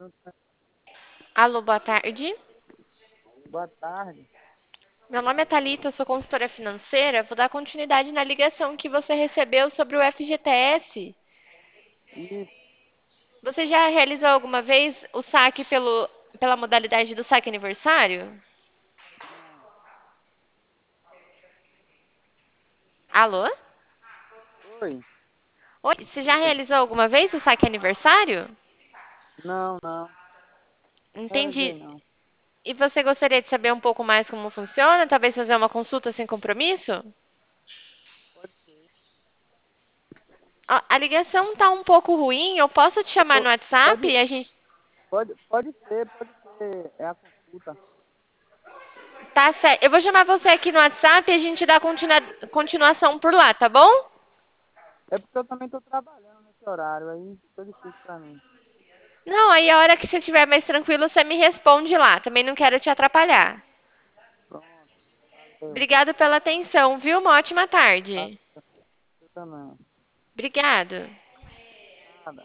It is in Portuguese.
Alô, boa tarde. Boa tarde. Meu nome é Thalita, eu sou consultora financeira. Vou dar continuidade na ligação que você recebeu sobre o FGTS. Isso, Você já realizou alguma vez o saque pela modalidade do saque aniversário? não. Alô? Oi, Oi, você já oi. realizou alguma vez o saque aniversário? Não, não. Entendi. Realizei não. E você gostaria de saber um pouco mais como funciona? Talvez fazer uma consulta sem compromisso? Pode ser. Ó, a ligação tá um pouco ruim. Eu posso te chamar no WhatsApp Pode, e a gente. pode ser. É a consulta. Tá certo. Eu vou chamar você aqui no WhatsApp e a gente dá continuação por lá, tá bom? É porque eu também estou trabalhando nesse horário, aí fica difícil para mim. Não, aí a hora que você estiver mais tranquilo, você me responde lá. Também não quero te atrapalhar. Pronto, valeu. Obrigada pela atenção, viu? Uma ótima Tá, tarde. você também. Obrigada.